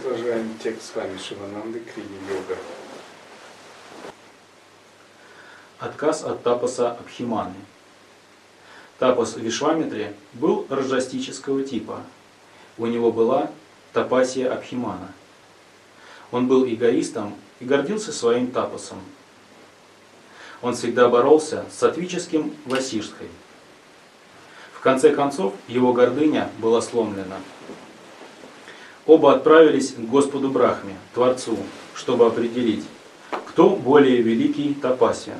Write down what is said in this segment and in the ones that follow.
Продолжаем текст с вами Шивананды Крия-йога. Отказ от тапаса Абхиманы. Тапас Вишвамитре был раджастического типа. У него была тапасия Абхимана. Он был эгоистом и гордился своим тапасом. Он всегда боролся с саттвическим Васиштхой. В конце концов, его гордыня была сломлена. Оба отправились к Господу Брахме, Творцу, чтобы определить, кто более великий тапасия.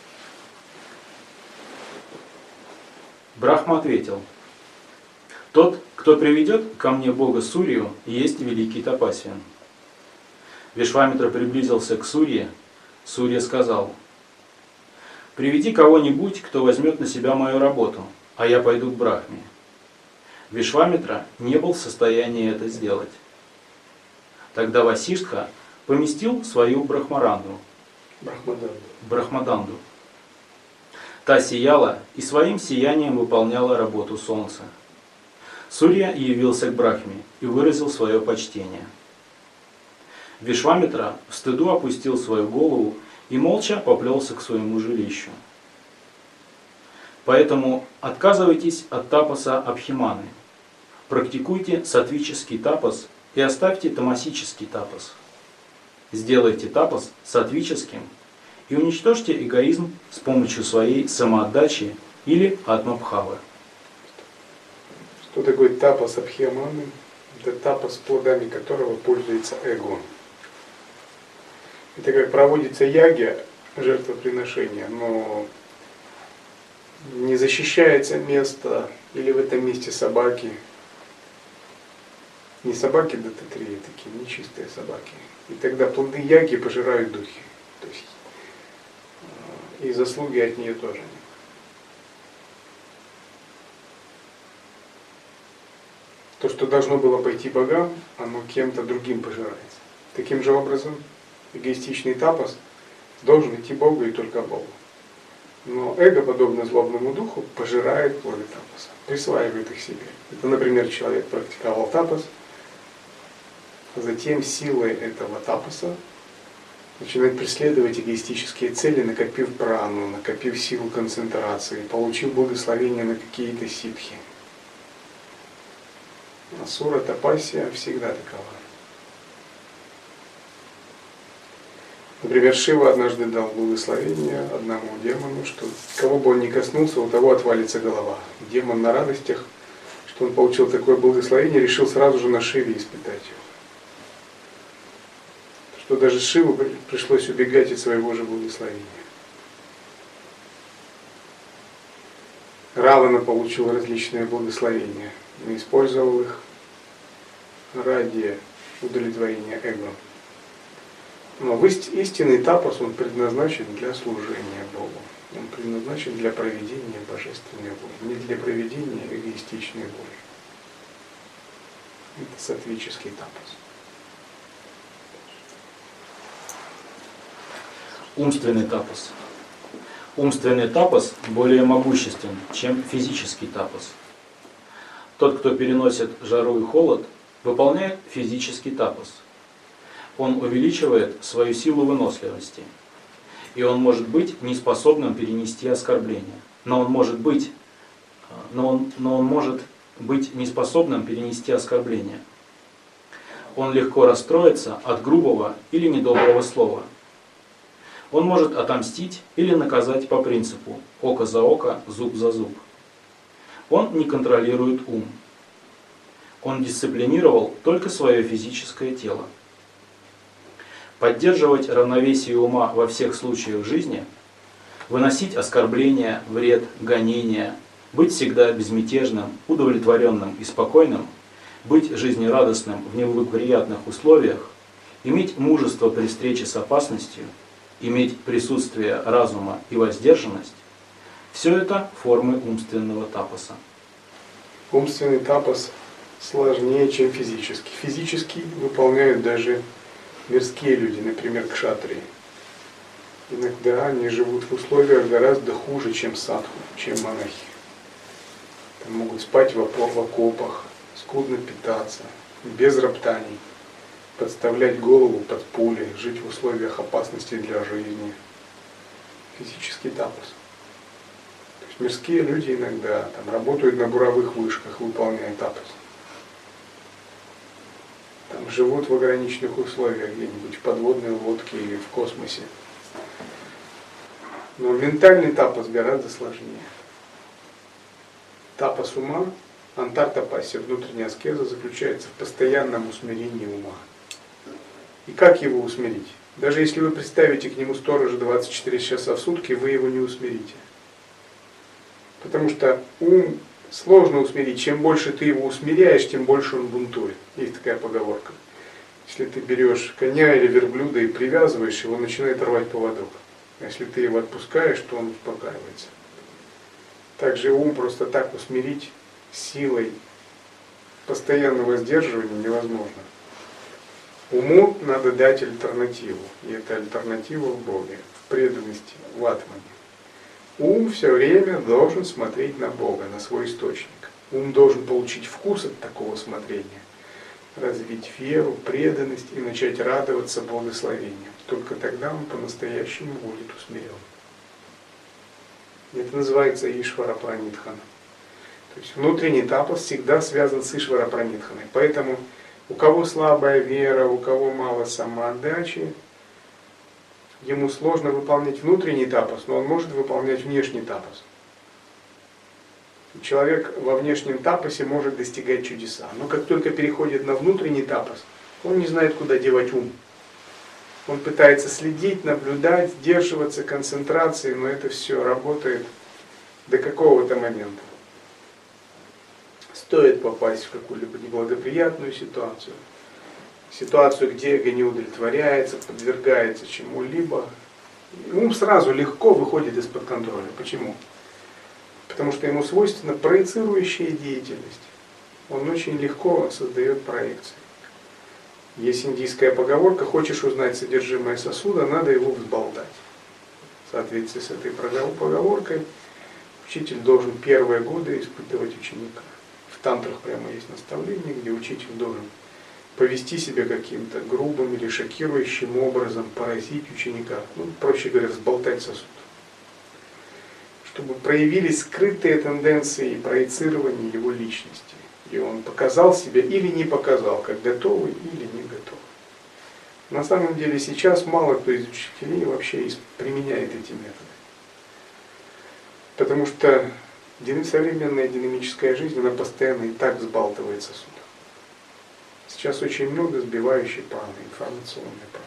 Брахма ответил: тот, кто приведет ко мне Бога Сурью, есть великий тапасия. Вишвамитра приблизился к Сурье. Сурья сказал: приведи кого-нибудь, кто возьмет на себя мою работу, а я пойду к Брахме. Вишвамитра не был в состоянии это сделать. Тогда Васиштха поместил свою Брахмаданду. Та сияла и своим сиянием выполняла работу солнца. Сурья явился к Брахме и выразил свое почтение. Вишвамитра в стыду опустил свою голову и молча поплелся к своему жилищу. Поэтому отказывайтесь от тапаса Абхиманы. Практикуйте саттвический тапас и оставьте тамасический тапас. Сделайте тапас саттвическим и уничтожьте эгоизм с помощью своей самоотдачи или атмабхавы. Что такое тапас Абхиманы? Это тапас, плодами которого пользуется эго. Это как проводится ягья, жертвоприношение, но не защищается место, или в этом месте собаки. Не собаки дататрии, такие нечистые собаки. И тогда плоды яги пожирают духи. То есть и заслуги от нее тоже нет. То, что должно было пойти богам, оно кем-то другим пожирается. Таким же образом, эгоистичный тапас должен идти Богу и только Богу. Но эго, подобно злобному духу, пожирает плоды тапаса, присваивает их себе. Это, например, человек практиковал тапас, затем силой этого тапаса начинает преследовать эгоистические цели, накопив прану, накопив силу концентрации, получив благословение на какие-то ситхи. Асура тапасия всегда такова. Например, Шива однажды дал благословение одному демону, что кого бы он ни коснулся, у того отвалится голова. Демон на радостях, что он получил такое благословение, решил сразу же на Шиве испытать его. Что даже Шиву пришлось убегать от своего же благословения. Равана получил различные благословения, но использовал их ради удовлетворения эго. Но истинный тапас, он предназначен для служения Богу. Он предназначен для проведения божественной воли, не для проведения эгоистичной воли. Это саттвический тапас. Умственный тапас. Умственный тапас более могуществен, чем физический тапас. Тот, кто переносит жару и холод, выполняет физический тапас. Он увеличивает свою силу выносливости. И он может быть неспособным перенести оскорбление. Но он может быть неспособным перенести оскорбление. Он легко расстроится от грубого или недоброго слова. Он может отомстить или наказать по принципу око за око, зуб за зуб. Он не контролирует ум. Он дисциплинировал только свое физическое тело. Поддерживать равновесие ума во всех случаях жизни, выносить оскорбления, вред, гонения, быть всегда безмятежным, удовлетворенным и спокойным, быть жизнерадостным в неблагоприятных условиях, иметь мужество при встрече с опасностью, иметь присутствие разума и воздержанность – все это формы умственного тапаса. Умственный тапас сложнее, чем физический. Физический выполняют даже мирские люди, например, кшатрии. Иногда они живут в условиях гораздо хуже, чем садху, чем монахи. Там могут спать в окопах, скудно питаться, без роптаний. подставлять голову под пули, жить в условиях опасности для жизни. Физический тапос. То есть мирские люди иногда там, работают на буровых вышках, выполняя тапос. Там, живут в ограниченных условиях где-нибудь в подводной лодке или в космосе. Но ментальный тапос гораздо сложнее. Тапос ума, антар-тапасия, внутренняя аскеза, заключается в постоянном усмирении ума. И как его усмирить? Даже если вы представите к нему сторожа 24 часа в сутки, вы его не усмирите. Потому что ум сложно усмирить. Чем больше ты его усмиряешь, тем больше он бунтует. Есть такая поговорка. Если ты берешь коня или верблюда и привязываешь, его начинает рвать поводок. А если ты его отпускаешь, то он успокаивается. Также ум просто так усмирить силой постоянного сдерживания невозможно. Уму надо дать альтернативу. И это альтернатива в Боге, в преданности, в атмане. Ум все время должен смотреть на Бога, на свой источник. Ум должен получить вкус от такого смотрения, развить веру, преданность и начать радоваться благословением. Только тогда он по-настоящему будет усмирен. Это называется Ишвара Пранидхана. То есть внутренний тапос всегда связан с Ишвара Пранидханой. Поэтому у кого слабая вера, у кого мало самоотдачи, ему сложно выполнять внутренний тапос, но он может выполнять внешний тапос. Человек во внешнем тапосе может достигать чудеса. Но как только переходит на внутренний тапос, он не знает, куда девать ум. Он пытается следить, наблюдать, сдерживаться, концентрации, но это все работает до какого-то момента. Стоит попасть в какую-либо неблагоприятную ситуацию, где эго не удовлетворяется, подвергается чему-либо, ум сразу легко выходит из-под контроля. Почему? Потому что ему свойственна проецирующая деятельность. Он очень легко создает проекции. Есть индийская поговорка: хочешь узнать содержимое сосуда, надо его взболтать. В соответствии с этой поговоркой учитель должен первые годы испытывать ученика. В тантрах прямо есть наставление, где учитель должен повести себя каким-то грубым или шокирующим образом, поразить ученика. Проще говоря, взболтать сосуд. Чтобы проявились скрытые тенденции и проецирования его личности. И он показал себя или не показал, как готовый или не готовый. На самом деле сейчас мало кто из учителей вообще применяет эти методы. Потому что современная динамическая жизнь, она постоянно и так взбалтывает сосуд. Сейчас очень много сбивающей праны, информационной праны.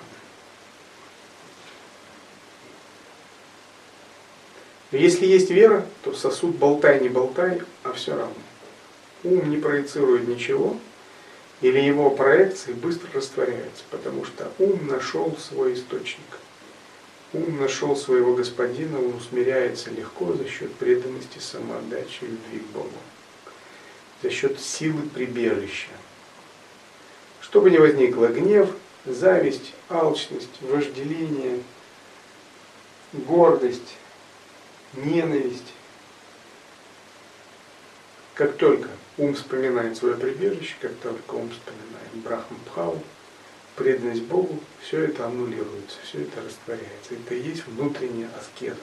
Но если есть вера, то сосуд болтай, не болтай, а все равно. Ум не проецирует ничего, или его проекции быстро растворяются, потому что ум нашел свой источник. Ум нашел своего господина, он усмиряется легко за счет преданности, самоотдачи, любви к Богу. За счет силы прибежища. Чтобы не возникло гнев, зависть, алчность, вожделение, гордость, ненависть. Как только ум вспоминает свое прибежище, как только ум вспоминает Брахма-бхаву, преданность Богу, все это аннулируется, все это растворяется. Это и есть внутренняя аскеза.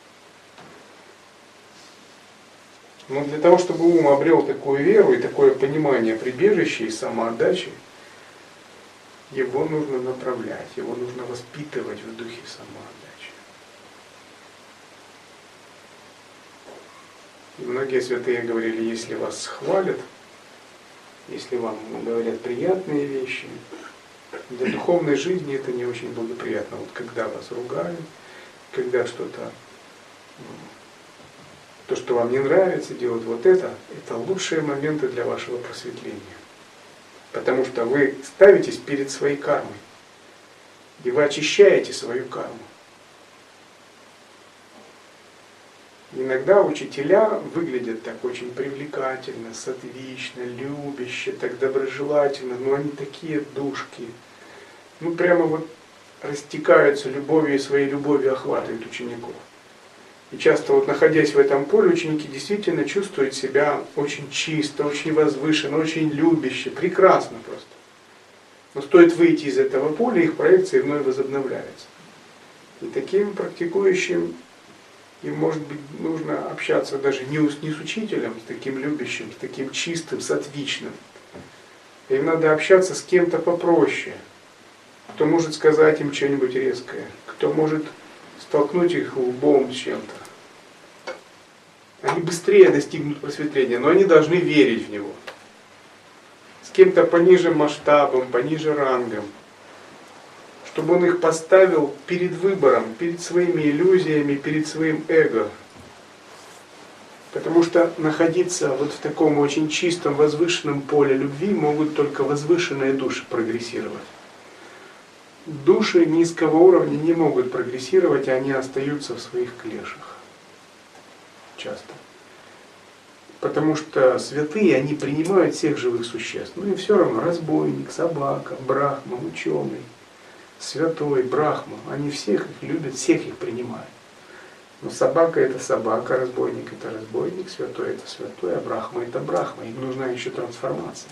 Но для того, чтобы ум обрел такую веру и такое понимание прибежища и самоотдачи, его нужно направлять, его нужно воспитывать в духе самоотдачи. И многие святые говорили: если вас хвалят, если вам говорят приятные вещи, для духовной жизни это не очень благоприятно. Вот когда вас ругают, когда что-то, то, что вам не нравится, делают вот это лучшие моменты для вашего просветления. Потому что вы ставитесь перед своей кармой, и вы очищаете свою карму. Иногда учителя выглядят так очень привлекательно, сатвично, любяще, так доброжелательно, но они такие душки. Прямо вот растекаются любовью и своей любовью охватывают учеников. И часто вот находясь в этом поле, ученики действительно чувствуют себя очень чисто, очень возвышенно, очень любяще, прекрасно просто. Но стоит выйти из этого поля, их проекции вновь возобновляются. И таким практикующим, им, может быть, нужно общаться даже не с учителем, с таким любящим, с таким чистым, сатвичным. Им надо общаться с кем-то попроще, кто может сказать им что-нибудь резкое, кто может столкнуть их лбом с чем-то. Они быстрее достигнут просветления, но они должны верить в него. С кем-то пониже масштабом, пониже рангом, чтобы он их поставил перед выбором, перед своими иллюзиями, перед своим эго. Потому что находиться вот в таком очень чистом, возвышенном поле любви могут только возвышенные души прогрессировать. Души низкого уровня не могут прогрессировать, и они остаются в своих клешах. Часто. Потому что святые, они принимают всех живых существ. Ну и все равно разбойник, собака, брахма, ученый, святой, брахма, они всех их любят, всех их принимают. Но собака это собака, разбойник это разбойник, святой это святой, а брахма это брахма. Им нужна еще трансформация.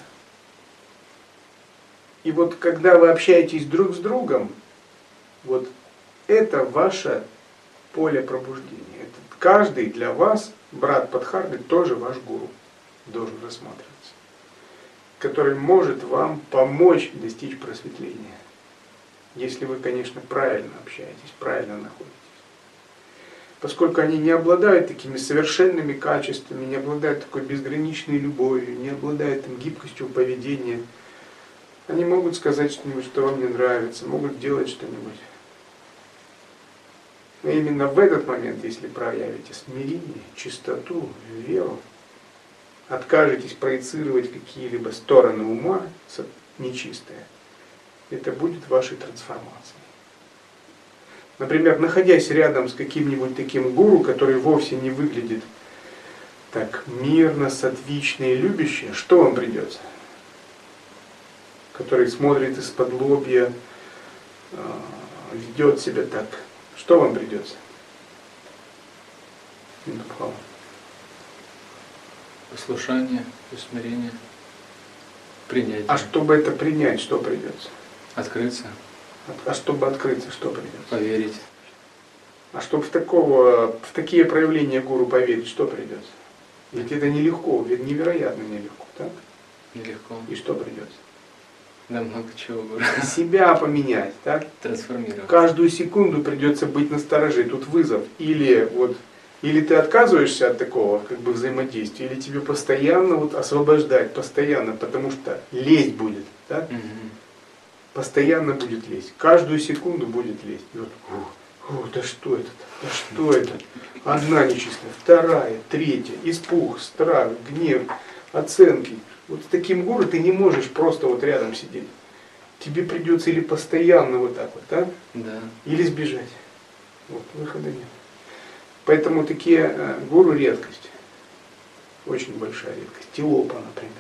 И вот когда вы общаетесь друг с другом, вот это ваше поле пробуждения. Это каждый для вас, брат Падхарны, тоже ваш гуру должен рассматриваться, который может вам помочь достичь просветления. Если вы, конечно, правильно общаетесь, правильно находитесь. Поскольку они не обладают такими совершенными качествами, не обладают такой безграничной любовью, не обладают там гибкостью поведения, они могут сказать что-нибудь, что вам не нравится, могут делать что-нибудь. Но именно в этот момент, если проявите смирение, чистоту, веру, откажетесь проецировать какие-либо стороны ума нечистые, это будет вашей трансформацией. Например, находясь рядом с каким-нибудь таким гуру, который вовсе не выглядит так мирно, сатвично и любяще, что вам придется? Который смотрит из-под лобья, ведет себя так. Что вам придется? Послушание, усмирение, принятие. А чтобы это принять, что придется? Открыться. А чтобы открыться, что придется? Поверить. А чтобы в такие проявления гуру поверить, что придется? Ведь это нелегко, ведь невероятно нелегко, так? Нелегко. И что придется? Да много чего говорю. Себя поменять, так? Трансформировать. Каждую секунду придется быть настороже. Тут вызов. Или ты отказываешься от такого как бы взаимодействия, или тебе постоянно освобождать, постоянно, потому что лезть будет, так? Угу. Постоянно будет лезть. Каждую секунду будет лезть. И да что это? Да что это? Одна нечистая, вторая, третья, испуг, страх, гнев, оценки. Вот с таким гуру ты не можешь просто рядом сидеть. Тебе придется или постоянно так, да. Или сбежать. Выхода нет. Поэтому такие гуру редкость. Очень большая редкость. Тилопа, например.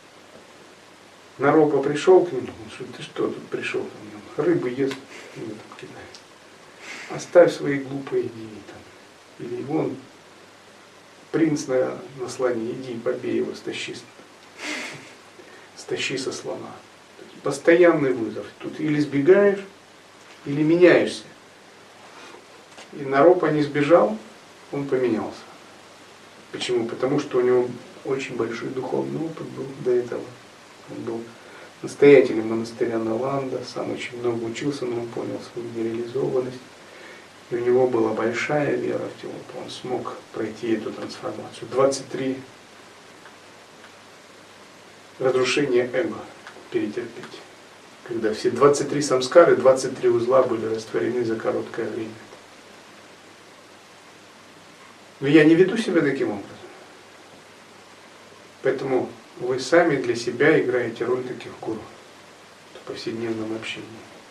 Наропа пришел к нему, ты что тут пришел ко мне? Рыбы ест, его там кидает. Оставь свои глупые идеи там. Или вон принц на слоне, иди побей его, стащи со слона. Постоянный вызов. Тут или сбегаешь, или меняешься. И Наропа не сбежал, он поменялся. Почему? Потому что у него очень большой духовный опыт был до этого. Он был настоятелем монастыря Наланда, сам очень много учился, но он понял свою нереализованность. И у него была большая вера в Тилопу. Он смог пройти эту трансформацию. 23 разрушения эго перетерпеть. Когда все 23 самскары, 23 узла были растворены за короткое время. Но я не веду себя таким образом. Поэтому вы сами для себя играете роль таких гуру в повседневном общении.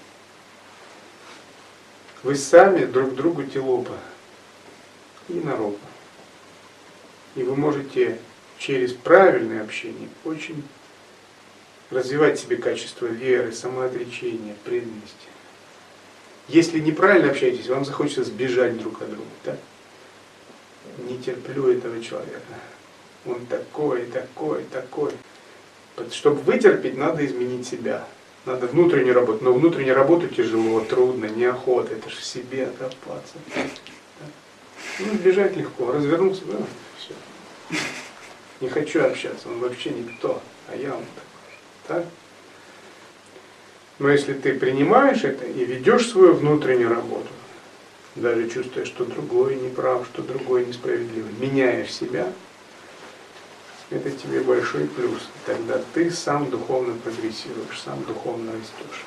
Вы сами друг другу Тилопа и Наропа. И вы можете через правильное общение очень развивать в себе качество веры, самоотречения, преданности. Если неправильно общаетесь, вам захочется сбежать друг от друга. Так? Не терплю этого человека. Он такой, такой, такой. Чтобы вытерпеть, надо изменить себя. Надо внутреннюю работу. Но внутреннюю работу тяжело, трудно, неохота. Это же в себе копаться. Ну, бежать легко. Развернулся, да, все. Не хочу общаться, он вообще никто, а я он такой. Так? Но если ты принимаешь это и ведешь свою внутреннюю работу, даже чувствуя, что другой не прав, что другой несправедливый, меняешь себя, это тебе большой плюс. Тогда ты сам духовно прогрессируешь, сам духовно растешь.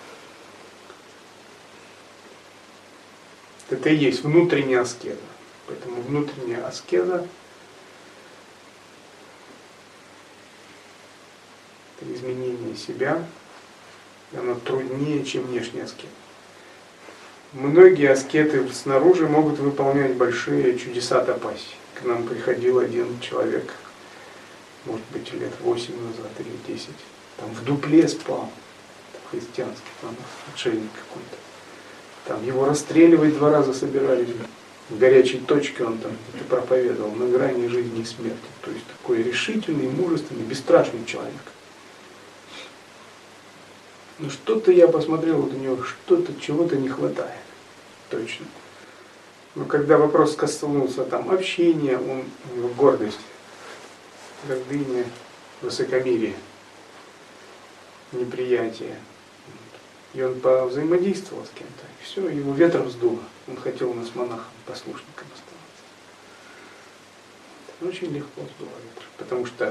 Это и есть внутренняя аскеза. Поэтому внутренняя аскеза — это изменение себя, и оно труднее, чем внешний аскет. Многие аскеты снаружи могут выполнять большие чудеса тапаси. К нам приходил один человек, может быть, лет 8 назад или 10, там в дупле спал, христианский, там отшельник какой-то. Там его расстреливать 2 раза собирались. В горячей точке он там проповедовал, на грани жизни и смерти. То есть такой решительный, мужественный, бесстрашный человек. Но что-то я посмотрел, вот у него что-то, чего-то не хватает. Точно. Но когда вопрос коснулся там общения, у него гордость, гордыня, высокомерие, неприятие. И он повзаимодействовал с кем-то. И все, его ветром сдуло. Он хотел у нас монахом, послушником оставаться. Это очень легко сдуло ветром. Потому что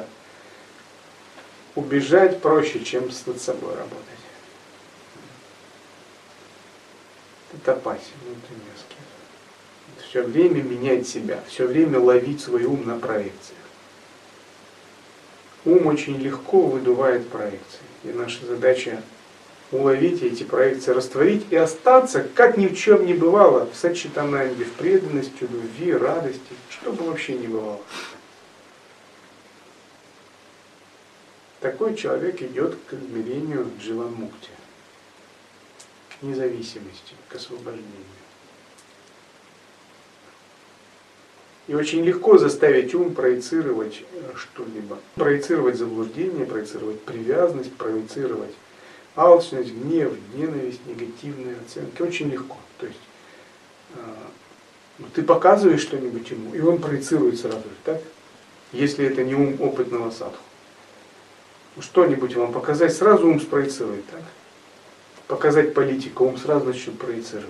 убежать проще, чем над собой работать. Это тапаси, внутренняя аскеза. Все время менять себя, все время ловить свой ум на проекциях. Ум очень легко выдувает проекции. И наша задача уловить эти проекции, растворить и остаться, как ни в чем не бывало, в сачитананде, в преданности, любви, радости, что бы вообще не бывало. Такой человек идет к измерению дживан-мукти, к независимости, к освобождению. И очень легко заставить ум проецировать что-либо. Проецировать заблуждение, проецировать привязанность, проецировать алчность, гнев, ненависть, негативные оценки. Очень легко. То есть ты показываешь что-нибудь ему, и он проецирует сразу же, так? Если это не ум опытного садху. Что-нибудь вам показать, сразу ум спроецирует, так? Показать политику, ум сразу начнет проецировать.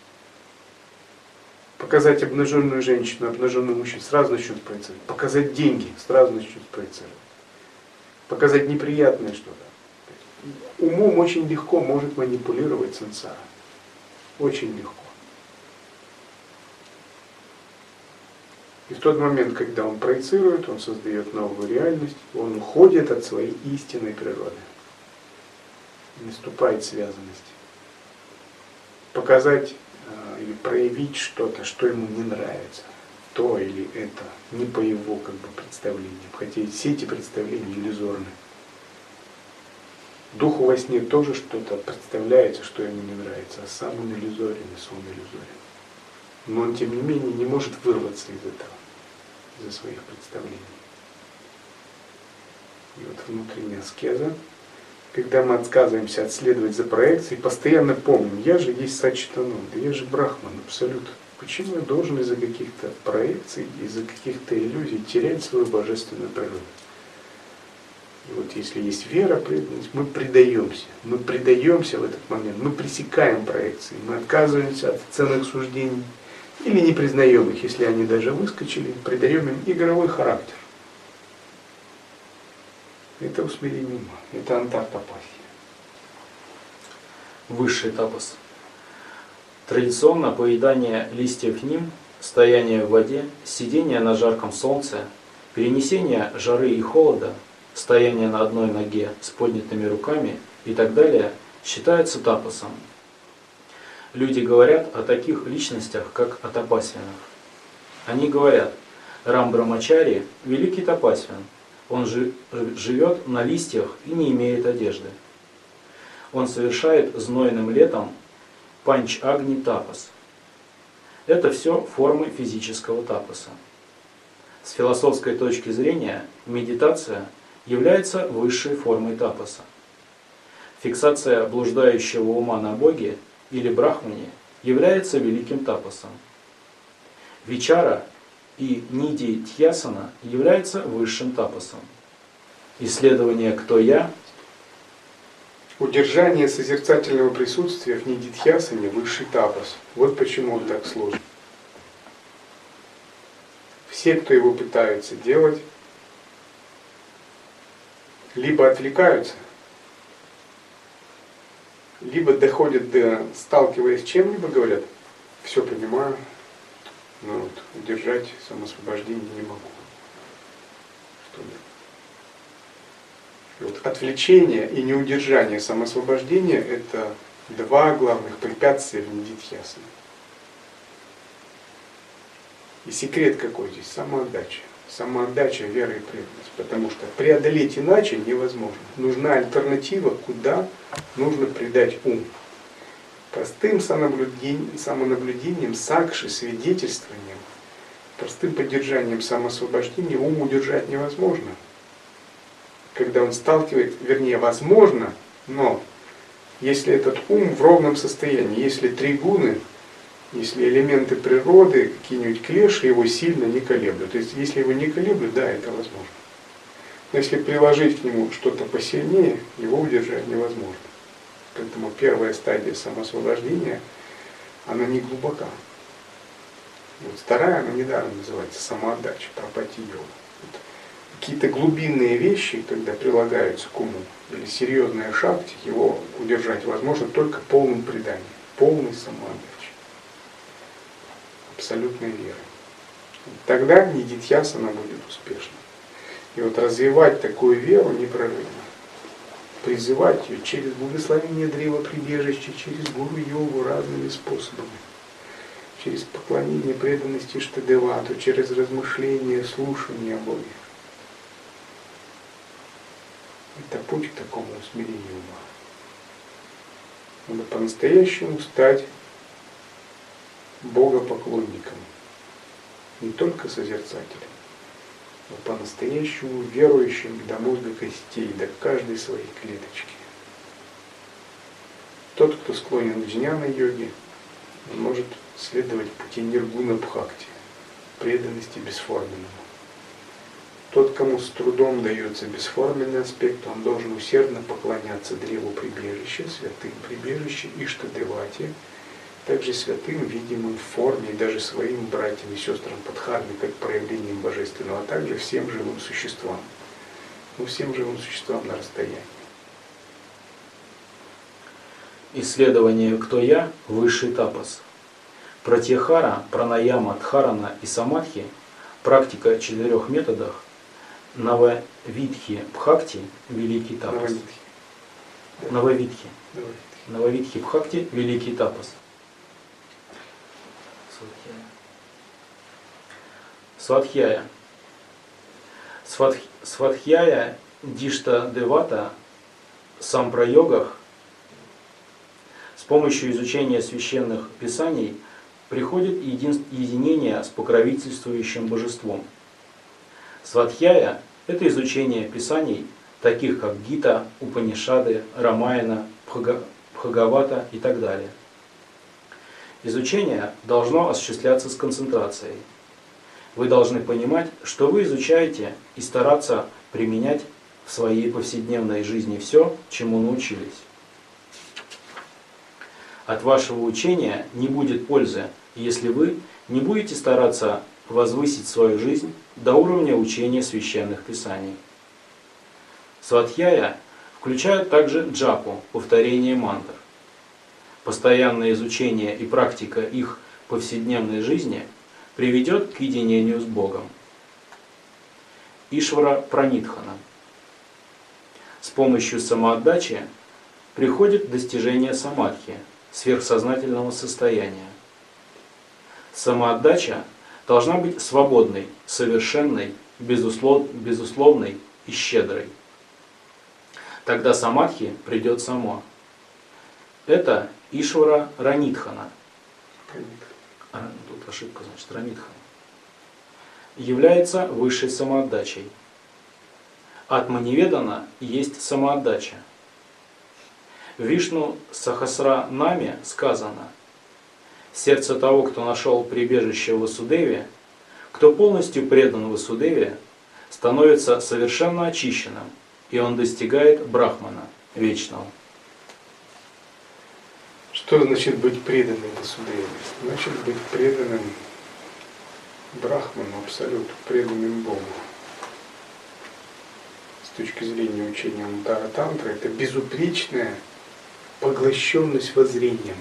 Показать обнаженную женщину, обнаженную мужчину, сразу начнет проецировать. Показать деньги, сразу начнет проецировать. Показать неприятное что-то. Умом очень легко может манипулировать сансара. Очень легко. И в тот момент, когда он проецирует, он создает новую реальность, он уходит от своей истинной природы. Наступает связанность. Показать или проявить что-то, что ему не нравится. То или это. Не по его представлениям. Хотя все эти представления иллюзорны. Духу во сне тоже что-то представляется, что ему не нравится, а сам он иллюзорен, и сон иллюзорен. Но он, тем не менее, не может вырваться из этого, из-за своих представлений. И вот внутренняя аскеза, когда мы отказываемся отследовать за проекцией, постоянно помним, я же есть сачитананда, я же брахман, абсолют. Почему я должен из-за каких-то проекций, из-за каких-то иллюзий терять свою божественную природу? И вот если есть вера, преданность, мы предаемся в этот момент, мы пресекаем проекции, мы отказываемся от ценных суждений или не признаем их, если они даже выскочили, придаем им игровой характер. Это усмирение ума, это антар-тапаси. Высший тапас. Традиционно поедание листьев ним, стояние в воде, сидение на жарком солнце, перенесение жары и холода, стояние на одной ноге с поднятыми руками и так далее считаются тапасом. Люди говорят о таких личностях, как о тапасвинах. Они говорят, Рамбрамачари – великий тапасвин, он живет на листьях и не имеет одежды. Он совершает знойным летом панч-агни тапас. Это все формы физического тапаса. С философской точки зрения медитация является высшей формой тапаса. фиксация блуждающего ума на Боге или Брахмане является великим тапасом. Вичара и ниди тьясана является высшим тапасом. Исследование «Кто я?» Удержание созерцательного присутствия в нидитхьясане – высший тапас. Вот почему он так сложен. Все, кто его пытаются делать, либо отвлекаются, либо доходят до, сталкиваясь с чем-либо, говорят, все понимаю, но вот удержать самоосвобождение не могу. Что делать? И вот отвлечение и неудержание самоосвобождения – это два главных препятствия в нидитхьясане. И секрет какой здесь? Самоотдача. Самоотдача, вера и преданность. Потому что преодолеть иначе невозможно. Нужна альтернатива, куда нужно придать ум. Простым самонаблюдением, сакши, свидетельствованием, простым поддержанием самоосвобождения ум удержать невозможно. Когда он сталкивает, вернее, возможно, но если этот ум в ровном состоянии, если три гуны, если элементы природы, какие-нибудь клеши его сильно не колеблют. То есть, если его не колеблют, да, это возможно. Но если приложить к нему что-то посильнее, его удержать невозможно. Поэтому первая стадия самоосвобождения, она не глубока. Вот вторая, она недаром называется самоотдача, прапати-йога. Вот какие-то глубинные вещи, когда прилагаются к уму, или серьезные шакти, его удержать возможно только полным преданием, полной самоотдачей. Абсолютной веры. Тогда нидитхьясана будет успешна. И вот развивать такую веру непрерывно, призывать ее через благословение древа прибежища, через гуру-йогу разными способами, через поклонение преданности Иштадевату, через размышление, слушание о Боге. Это путь к такому усмирению ума. Надо по-настоящему стать богопоклонником, не только созерцателем, но по-настоящему верующим до мозга костей, до каждой своей клеточки. Тот, кто склонен к джняна-йоге, он может следовать пути ниргуна бхакти, преданности бесформенному. Тот, кому с трудом дается бесформенный аспект, он должен усердно поклоняться древу прибежища, святым прибежища, Иштадевате, также святым, видимым в форме, и даже своим братьям и сестрам Падхарме, как проявлением божественного, а также всем живым существам. Ну, всем живым существам на расстоянии. Исследование «Кто я?» – высший тапас. Пратьяхара, пранаяма, дхарана и самадхи – практика о 4 методах, нававидхи бхакти – великий тапас. Нававидхи бхакти – великий тапас. Свадхьяя. Свадхьяя Диштадевата сампрайогах с помощью изучения священных писаний приходит единение с покровительствующим божеством. Свадхьяя – это изучение писаний, таких как Гита, Упанишады, Рамаяна, Бхагавата и так далее. Изучение должно осуществляться с концентрацией. Вы должны понимать, что вы изучаете, и стараться применять в своей повседневной жизни все, чему научились. От вашего учения не будет пользы, если вы не будете стараться возвысить свою жизнь до уровня учения священных писаний. Свадхьяя включает также джапу, повторение мантр. Постоянное изучение и практика их повседневной жизни приведет к единению с Богом. Ишвара Пранитхана. С помощью самоотдачи приходит достижение самадхи, сверхсознательного состояния. Самоотдача должна быть свободной, совершенной, безусловной и щедрой. Тогда самадхи придет само. Это Ишвара Ранитхана. Тут ошибка, значит, Ранитхана. Является высшей самоотдачей. Атманиведана есть самоотдача. В Вишну Сахасранаме сказано: «Сердце того, кто нашел прибежище в Васудеве, кто полностью предан Васудеве, становится совершенно очищенным, и он достигает Брахмана вечного». Что значит быть преданным Васудеве? Значит быть преданным Брахману, абсолюту, преданным Богу. С точки зрения учения Анутара Тантры, это безупречная поглощенность воззрением.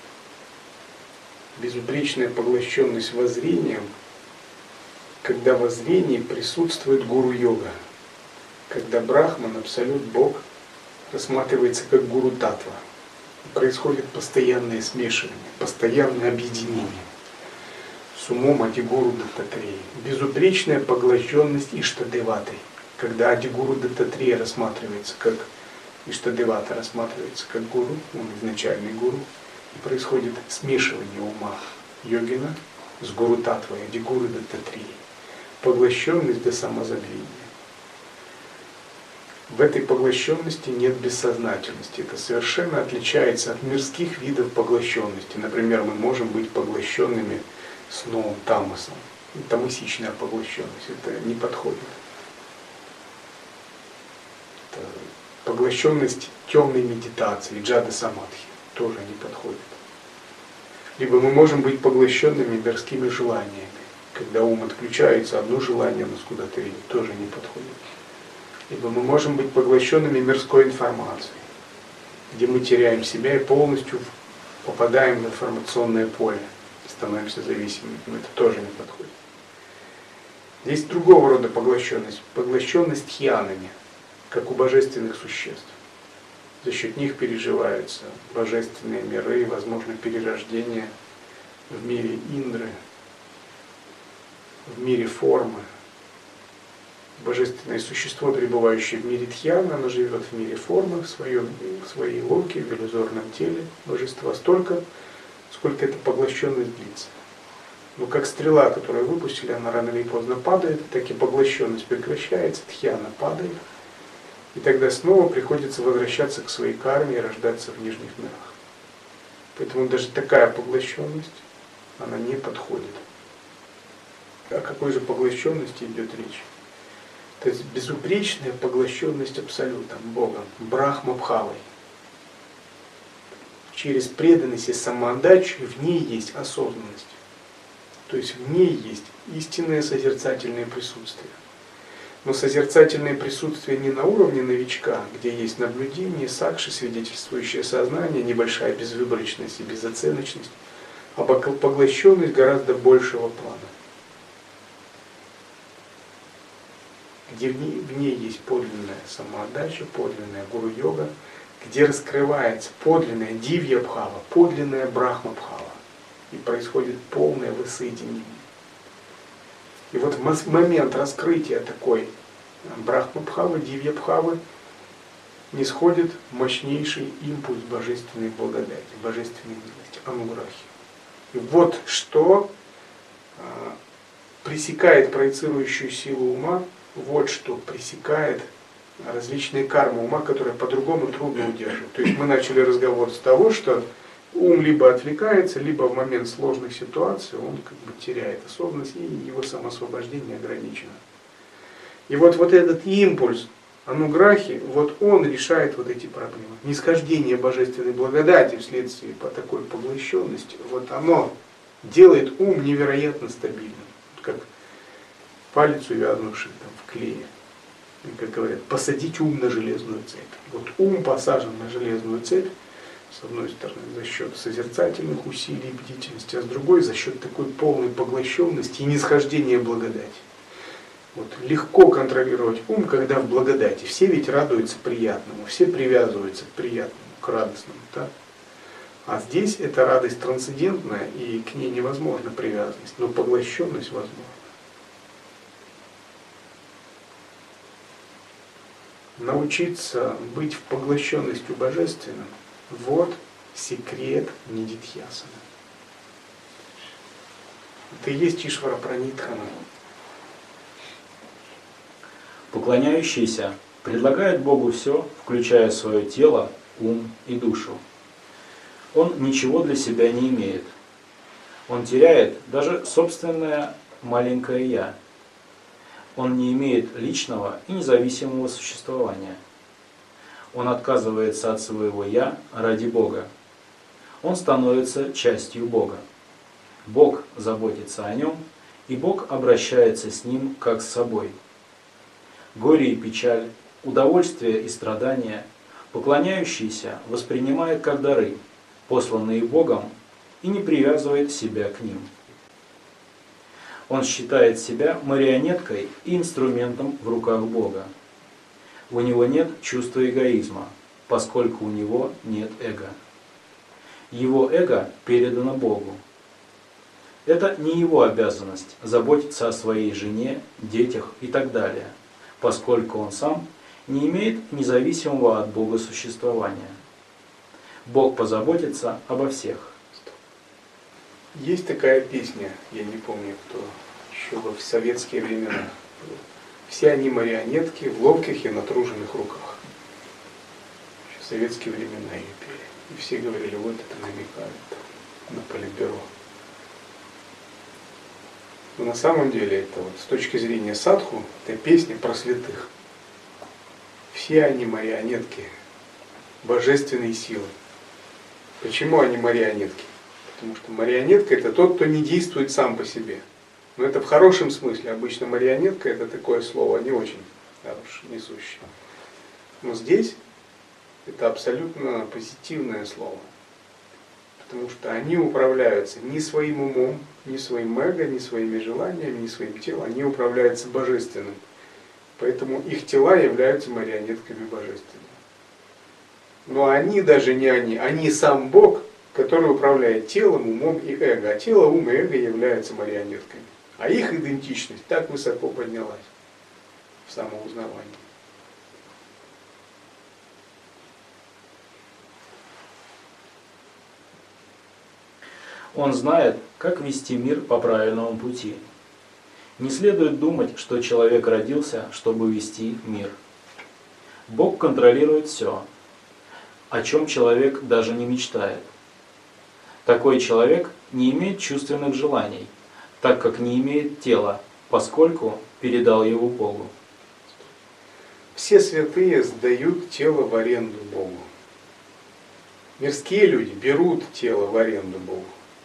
Безупречная поглощенность воззрением, когда во зрении присутствует гуру-йога, когда Брахман, абсолют, Бог, рассматривается как гуру-татва. Происходит постоянное смешивание, постоянное объединение с умом Адигуру Даттатрея. Безупречная поглощенность Иштадеваты, когда Адигуру Даттатрея рассматривается как Иштадевата, рассматривается как гуру, он изначальный гуру, и происходит смешивание ума йогина с гуру Татвой, Адигуру Даттатрея. Поглощенность до самозабвения. В этой поглощенности нет бессознательности. Это совершенно отличается от мирских видов поглощенности. Например, мы можем быть поглощенными сном, тамасом. Тамасичная поглощенность. Это не подходит. Это поглощенность темной медитации, джада самадхи, тоже не подходит. Либо мы можем быть поглощенными мирскими желаниями. Когда ум отключается, одно желание нас куда-то ведет, тоже не подходит. Либо мы можем быть поглощенными мирской информацией, где мы теряем себя и полностью попадаем в информационное поле, становимся зависимыми, но это тоже не подходит. Есть другого рода поглощенность, поглощенность хьянами, как у божественных существ. За счет них переживаются божественные миры, возможно перерождение в мире Индры, в мире формы. Божественное существо, пребывающее в мире Дхьяна, оно живет в мире формы, в своей локе, в иллюзорном теле божества столько, сколько эта поглощенность длится. Но как стрела, которую выпустили, она рано или поздно падает, так и поглощенность прекращается, Дхьяна падает, и тогда снова приходится возвращаться к своей карме и рождаться в нижних мирах. Поэтому даже такая поглощенность, она не подходит. О какой же поглощенности идет речь? То есть безупречная поглощенность Абсолютом, Богом, Брахма-бхавой. Через преданность и самоотдачу в ней есть осознанность. То есть в ней есть истинное созерцательное присутствие. Но созерцательное присутствие не на уровне новичка, где есть наблюдение, сакши, свидетельствующее сознание, небольшая безвыборочность и безоценочность, а поглощенность гораздо большего плана. Где в ней есть подлинная самоотдача, подлинная гуру-йога, где раскрывается подлинная дивья-бхава, подлинная брахма-бхава, и происходит полное воссоединение. И вот в момент раскрытия такой брахма-бхавы, дивья-бхавы, нисходит мощнейший импульс божественной благодати, божественной милости, ануграхи. И вот что пресекает проецирующую силу ума, вот что пресекает различные кармы ума, которые по-другому трудно удерживать. То есть мы начали разговор с того, что ум либо отвлекается, либо в момент сложных ситуаций он как бы теряет осознанность, и его самоосвобождение ограничено. И вот этот импульс ануграхи, вот он решает вот эти проблемы. Нисхождение божественной благодати вследствие по такой поглощенности, вот оно делает ум невероятно стабильным. Как палец, увязнувший там в клее. И, как говорят, посадить ум на железную цепь. Вот ум посажен на железную цепь, с одной стороны, за счет созерцательных усилий и бдительности, а с другой за счет такой полной поглощенности и нисхождения благодати. Вот легко контролировать ум, когда в благодати. Все ведь радуются приятному, все привязываются к приятному, к радостному. Да? А здесь эта радость трансцендентная, и к ней невозможна привязанность, но поглощенность возможна. Научиться быть в поглощенностью божественным – вот секрет нидидхьясаны. Это и есть Ишвара Пранитхана. Поклоняющийся предлагает Богу все, включая свое тело, ум и душу. Он ничего для себя не имеет. Он теряет даже собственное маленькое «я». Он не имеет личного и независимого существования. Он отказывается от своего «я» ради Бога. Он становится частью Бога. Бог заботится о нем, и Бог обращается с ним как с собой. Горе и печаль, удовольствие и страдания поклоняющийся воспринимает как дары, посланные Богом, и не привязывает себя к ним. Он считает себя марионеткой и инструментом в руках Бога. У него нет чувства эгоизма, поскольку у него нет эго. Его эго передано Богу. Это не его обязанность заботиться о своей жене, детях и так далее, поскольку он сам не имеет независимого от Бога существования. Бог позаботится обо всех. Есть такая песня, я не помню кто, еще в советские времена. Все они марионетки в ловких и натруженных руках. Еще в советские времена ее пели. И все говорили, вот это намекает на Политбюро. Но на самом деле это вот с точки зрения садху, это песня про святых. Все они марионетки божественной силы. Почему они марионетки? Потому что марионетка это тот, кто не действует сам по себе. Но это в хорошем смысле. Обычно марионетка это такое слово не очень хорошее, несущее. Но здесь это абсолютно позитивное слово. Потому что они управляются не своим умом, не своим эго, не своими желаниями, не своим телом. Они управляются божественным. Поэтому их тела являются марионетками божественными. Но они даже не они сам Бог, который управляет телом, умом и эго. А тело, ум и эго являются марионетками. А их идентичность так высоко поднялась в самоузнавании. Он знает, как вести мир по правильному пути. Не следует думать, что человек родился, чтобы вести мир. Бог контролирует все, о чем человек даже не мечтает. Такой человек не имеет чувственных желаний, так как не имеет тела, поскольку передал его Богу. Все святые сдают тело в аренду Богу. Мирские люди берут тело в аренду Богу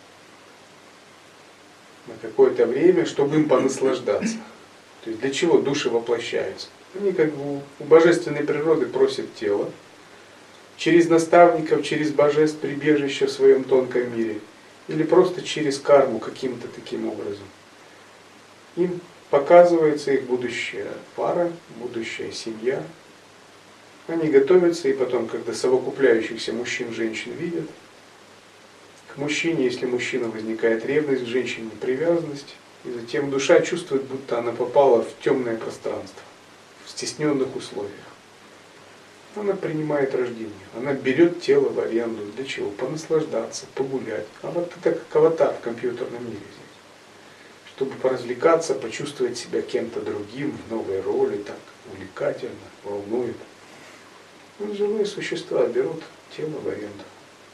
на какое-то время, чтобы им понаслаждаться. То есть для чего души воплощаются? Они как бы у божественной природы просят тело, через наставников, через божеств прибежище в своем тонком мире, или просто через карму каким-то таким образом. Им показывается их будущая пара, будущая семья. Они готовятся, и потом, когда совокупляющихся мужчин, женщин видят, к мужчине, если мужчина возникает ревность, к женщине привязанность, и затем душа чувствует, будто она попала в темное пространство, в стесненных условиях. Она принимает рождение, она берет тело в аренду. Для чего? Понаслаждаться, погулять. А вот это как аватар в компьютерном мире здесь. Чтобы поразвлекаться, почувствовать себя кем-то другим в новой роли, так увлекательно, волнует. Ну, живые существа берут тело в аренду.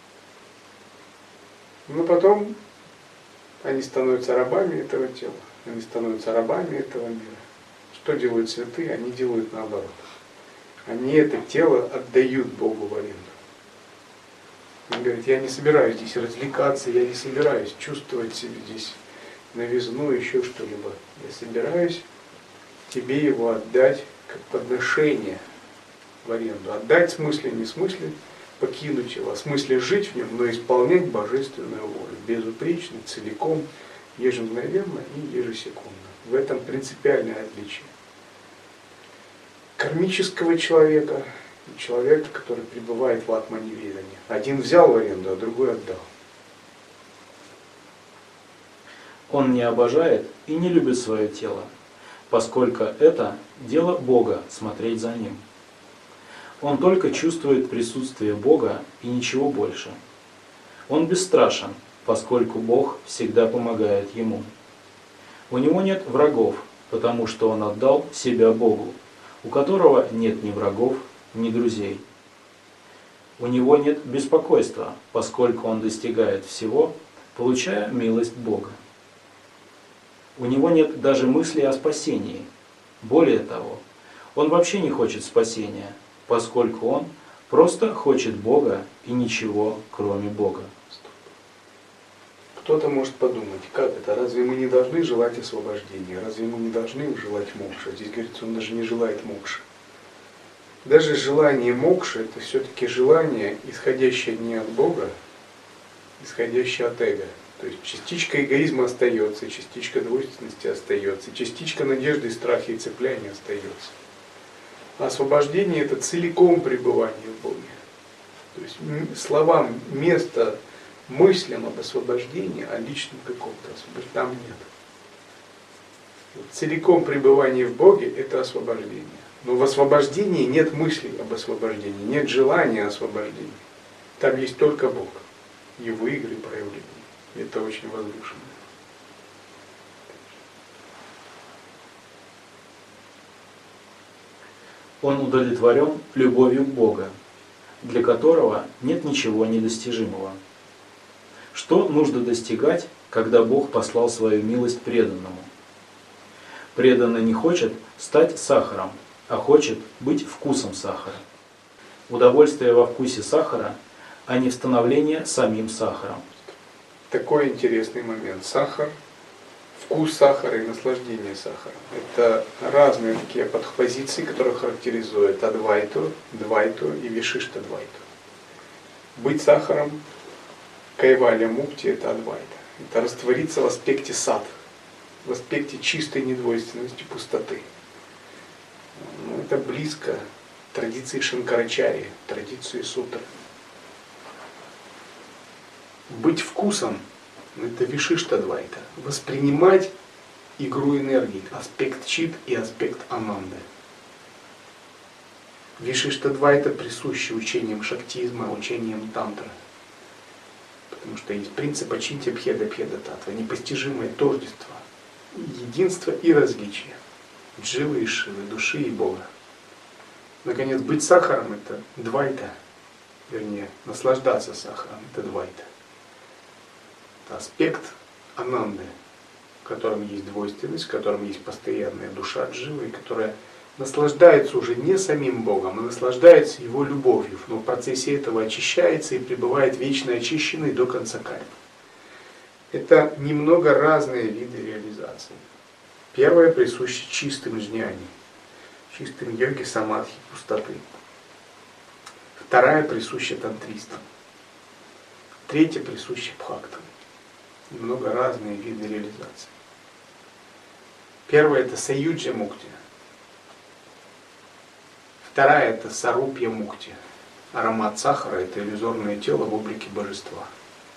Но потом они становятся рабами этого тела, они становятся рабами этого мира. Что делают святые? Они делают наоборот. Они это тело отдают Богу в аренду. Он говорит, я не собираюсь здесь развлекаться, я не собираюсь чувствовать себе здесь новизну, еще что-либо. Я собираюсь тебе его отдать как подношение в аренду. Отдать в смысле, не в смысле покинуть его, а в смысле жить в нем, но исполнять божественную волю. Безупречно, целиком, ежемгновенно и ежесекундно. В этом принципиальное отличие кармического человека и человека, который пребывает в атманеведании. Один взял в аренду, а другой отдал. Он не обожает и не любит свое тело, поскольку это дело Бога смотреть за ним. Он только чувствует присутствие Бога и ничего больше. Он бесстрашен, поскольку Бог всегда помогает ему. У него нет врагов, потому что он отдал себя Богу, у которого нет ни врагов, ни друзей. У него нет беспокойства, поскольку он достигает всего, получая милость Бога. У него нет даже мысли о спасении. Более того, он вообще не хочет спасения, поскольку он просто хочет Бога и ничего, кроме Бога. Кто-то может подумать, как это, разве мы не должны желать освобождения, разве мы не должны желать мокши? Здесь говорится, он даже не желает мокши. Даже желание мокши — это все-таки желание, исходящее не от Бога, исходящее от эго. То есть частичка эгоизма остается, частичка двойственности остается, частичка надежды, страха и цепляния остается. А освобождение — это целиком пребывание в Боге. То есть словам, место, мыслям об освобождении, о личном каком-то освобождении там нет. Целиком пребывание в Боге — это освобождение. Но в освобождении нет мыслей об освобождении, нет желания освобождения. Там есть только Бог, Его игры и проявления. Это очень возвышенно. Он удовлетворен любовью Бога, для которого нет ничего недостижимого. Что нужно достигать, когда Бог послал свою милость преданному? Преданный не хочет стать сахаром, а хочет быть вкусом сахара. Удовольствие во вкусе сахара, а не в становлении самим сахаром. Такой интересный момент. Сахар, вкус сахара и наслаждение сахаром. Это разные такие подпозиции, которые характеризуют адвайту, двайту и вишишта-двайту. Быть сахаром, кайвалья мукти — это адвайта. Это раствориться в аспекте сад, в аспекте чистой недвойственности, пустоты. Это близко традиции Шанкарачарьи, традиции сутры. Быть вкусом — это вишишта-двайта. Воспринимать игру энергии, аспект чит и аспект ананды. Вишишта-двайта присущи учениям шактизма, учениям тантры. Потому что есть принцип ачинтя бхеда татва, непостижимое тождество, единство и различие дживы и шивы, души и Бога. Наконец, быть сахаром — это двайта, вернее, наслаждаться сахаром — это двайта. Это аспект ананды, в котором есть двойственность, в котором есть постоянная душа дживы, которая наслаждается уже не самим Богом, а наслаждается Его любовью, но в процессе этого очищается и пребывает вечно очищенной до конца кальпы. Это немного разные виды реализации. Первое присуще чистым джняни, чистым йоги, самадхи, пустоты. Вторая присуща тантристам. Третья присуща бхактам. Немного разные виды реализации. Первая — это саюджа мукти. Вторая — это сарупья мукти. Аромат сахара — это иллюзорное тело в облике божества.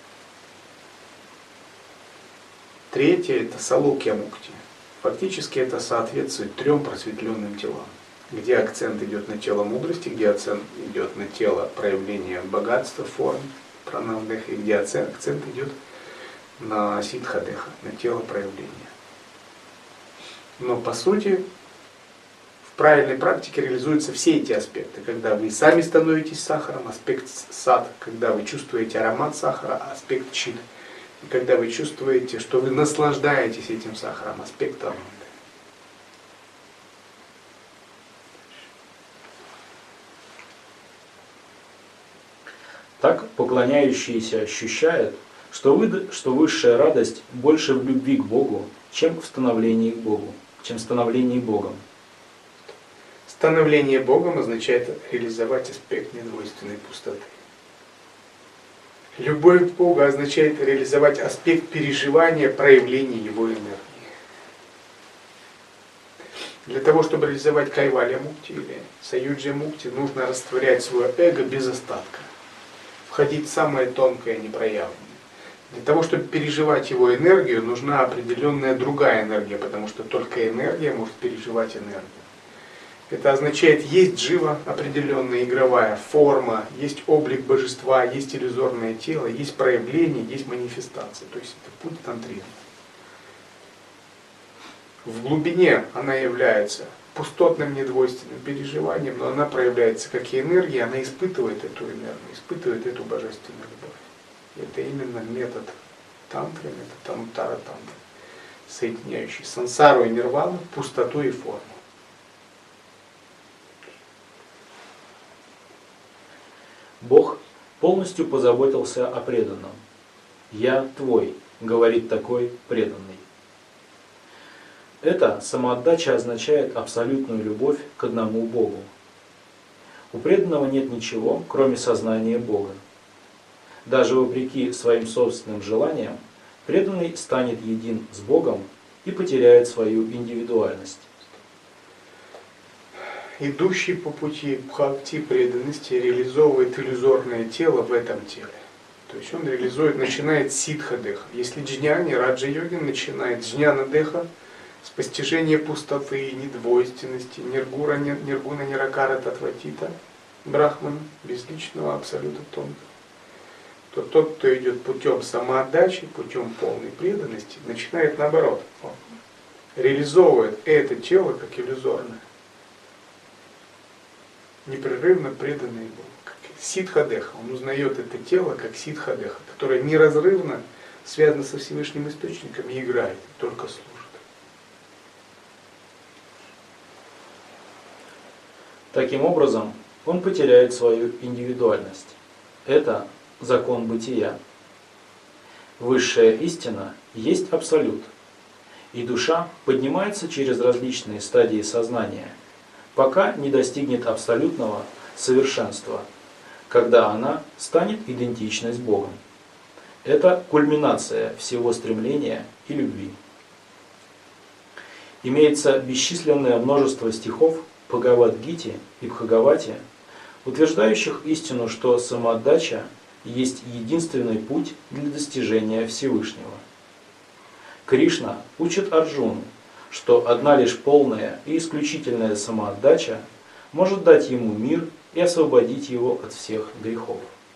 Третье — это салокья мукти. Фактически это соответствует 3 просветленным телам, где акцент идет на тело мудрости, где акцент идет на тело проявления богатства, форм, пранавдеха, и где акцент идет на сиддхадеха, на тело проявления. Но по сути в правильной практике реализуются все эти аспекты, когда вы сами становитесь сахаром, аспект сад, когда вы чувствуете аромат сахара, аспект чит, и когда вы чувствуете, что вы наслаждаетесь этим сахаром, аспект ананды. Так поклоняющиеся ощущают, что высшая радость больше в любви к Богу, чем в становлении к Богу, чем в становлении Богом. Становление Богом означает реализовать аспект недвойственной пустоты. Любовь к Богу означает реализовать аспект переживания, проявления Его энергии. Для того, чтобы реализовать кайвалья мукти или саюджа мукти, нужно растворять свое эго без остатка, входить в самое тонкое непроявленное. Для того, чтобы переживать его энергию, нужна определенная другая энергия, потому что только энергия может переживать энергию. Это означает, есть джива определенная игровая форма, есть облик божества, есть иллюзорное тело, есть проявление, есть манифестация. То есть это путь тантризма. В глубине она является пустотным, недвойственным переживанием, но она проявляется как энергия, она испытывает эту энергию, испытывает эту божественную любовь. И это именно метод тантры, метод анутара тантры, соединяющий сансару и нирвану, пустоту и форму. Бог полностью позаботился о преданном. «Я твой», говорит такой преданный. Эта самоотдача означает абсолютную любовь к одному Богу. У преданного нет ничего, кроме сознания Бога. Даже вопреки своим собственным желаниям, преданный станет един с Богом и потеряет свою индивидуальность. Идущий по пути бхакти преданности реализовывает иллюзорное тело в этом теле. То есть он реализует, начинает ситха-деха. Если джняни, раджа-йогин начинает джняна-деха с постижения пустоты, недвойственности, ниргуна, ниракара, татватита, брахмана, безличного абсолюта тонкого, то тот, кто идет путем самоотдачи, путем полной преданности, начинает наоборот. Он реализовывает это тело как иллюзорное. Непрерывно преданное Богу. Ситха-деха. Он узнает это тело как ситха-деха, которое неразрывно связано со Всевышним Источником и играет, только служит. Таким образом, он потеряет свою индивидуальность. Это закон бытия. Высшая истина есть абсолют, и душа поднимается через различные стадии сознания, пока не достигнет абсолютного совершенства, когда она станет идентичной с Богом. Это кульминация всего стремления и любви. Имеется бесчисленное множество стихов в Бхагавад-гите и Бхагавате, утверждающих истину, что самоотдача есть единственный путь для достижения Всевышнего. Кришна учит Арджуну, что одна лишь полная и исключительная самоотдача может дать ему мир и освободить его от всех грехов.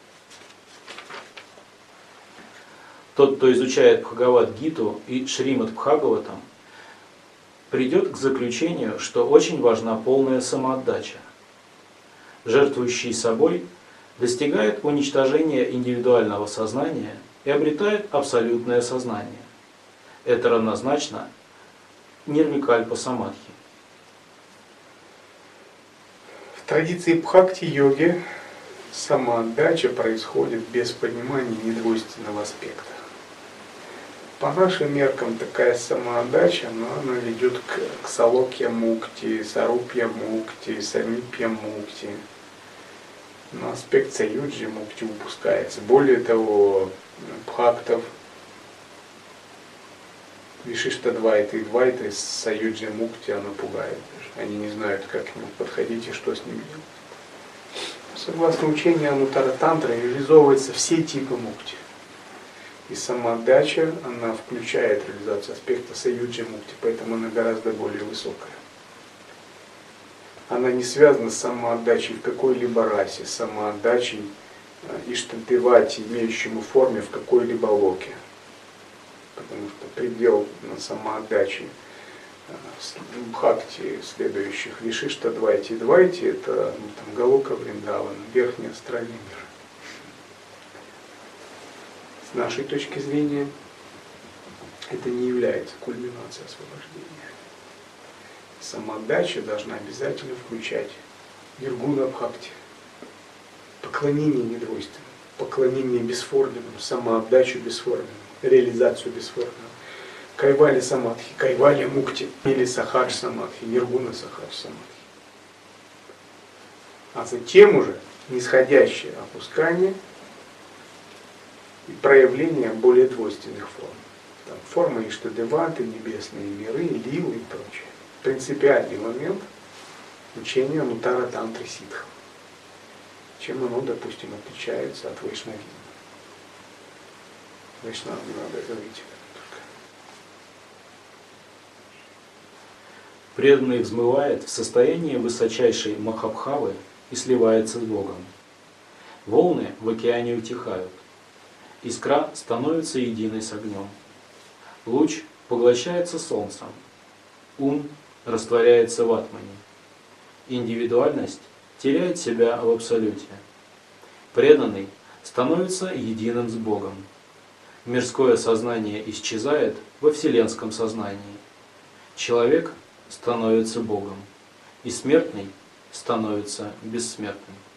Тот, кто изучает Бхагавад-гиту и Шримад Бхагаватам, придет к заключению, что очень важна полная самоотдача. Жертвующий собой достигает уничтожения индивидуального сознания и обретает абсолютное сознание. Это равнозначно нирвикальпа самадхи. В традиции бхакти-йоги самоотдача происходит без понимания недвойственного аспекта. По нашим меркам такая самоотдача, она ведет к салокья-мукти, сарупья-мукти, самипья-мукти. Но аспект саюджи-мукти упускается. Более того, бхактов Вишишта-двайты и двайты с саюджи-мукти она пугает. Они не знают, как к нему подходить и что с ним делать. Согласно учению анутара тантры, реализовываются все типы мукти. И самоотдача, она включает реализацию аспекта саюджи-мукти, поэтому она гораздо более высокая. Она не связана с самоотдачей в какой-либо расе, самоотдачей иштадевати, имеющему форме в какой-либо локе. Потому что предел самоотдачи бхакти, следующих вишишта-двайти и двайти, это там, Галока Вриндавана, верхний астральный мир. С нашей точки зрения, это не является кульминацией освобождения. Самоотдача должна обязательно включать ниргуна бхакти, поклонение недвойственному, поклонение бесформенному, самоотдачу бесформенному, реализацию бесформенного. Кайвали самадхи, кайвали мукти, или сахадж самадхи, ниргуна сахадж самадхи. А затем уже нисходящее опускание и проявление более двойственных форм. Там, формы иштадеваты, небесные миры, лилы и прочее. Принципиальный момент учения анутара тантры ситхов. Чем оно, допустим, отличается от вайшнавизма. Вайшнав не надо говорить. Преданный взмывает в состоянии высочайшей махабхавы и сливается с Богом. Волны в океане утихают. Искра становится единой с огнем. Луч поглощается солнцем. Ум растворяется в атмане. Индивидуальность теряет себя в абсолюте. Преданный становится единым с Богом. Мирское сознание исчезает во вселенском сознании. Человек становится Богом, и смертный становится бессмертным.